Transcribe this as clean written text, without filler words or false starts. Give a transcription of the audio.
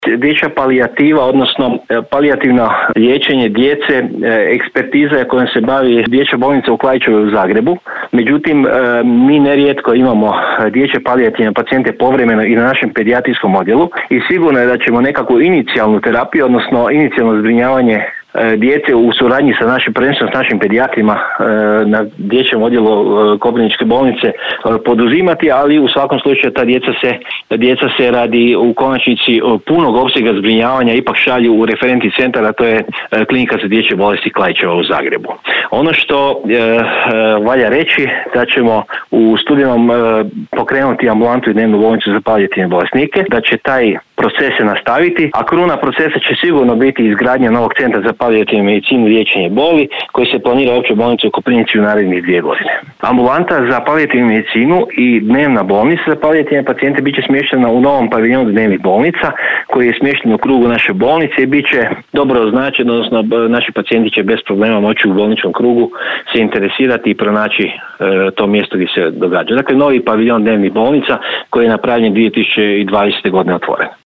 Dječja palijativa, odnosno palijativno liječenje djece, ekspertiza kojom se bavi Dječja bolnica u Klaićevoj u Zagrebu. Međutim, mi nerijetko imamo dječje palijativne pacijente povremeno i na našem pedijatrijskom odjelu i sigurno je da ćemo nekakvu inicijalnu terapiju, odnosno inicijalno zbrinjavanje djece u suradnji sa našim, prvenstveno s našim pedijatrima na dječjem odjelu Koprivničke bolnice poduzimati, ali u svakom slučaju ta djeca se radi u konačnici punog opsega zbrinjavanja ipak šalju u referentni centar, a to je Klinika za dječje bolesti Klaićeva u Zagrebu. Ono što valja reći da ćemo u studenom pokrenuti ambulantu i dnevnu bolnicu za palijativne bolesnike, da će taj proces se nastaviti, a kruna procesa će sigurno biti izgradnja novog centra za palijativnu medicinu i liječenje boli koji se planira u Općoj bolnici u Koprivnici u narednih 2 godine. Ambulanta za palijativnu medicinu i dnevna bolnica za palijativne pacijente bit će smještena u novom paviljonu dnevnih bolnica koji je smješten u krugu naše bolnice i bit će dobro označen, odnosno naši pacijenti će bez problema moći u bolničkom krugu se interesirati i pronaći to mjesto gdje se događa. Dakle, novi paviljon dnevnih bolnica koji je napravljen 2020. godine otvoren.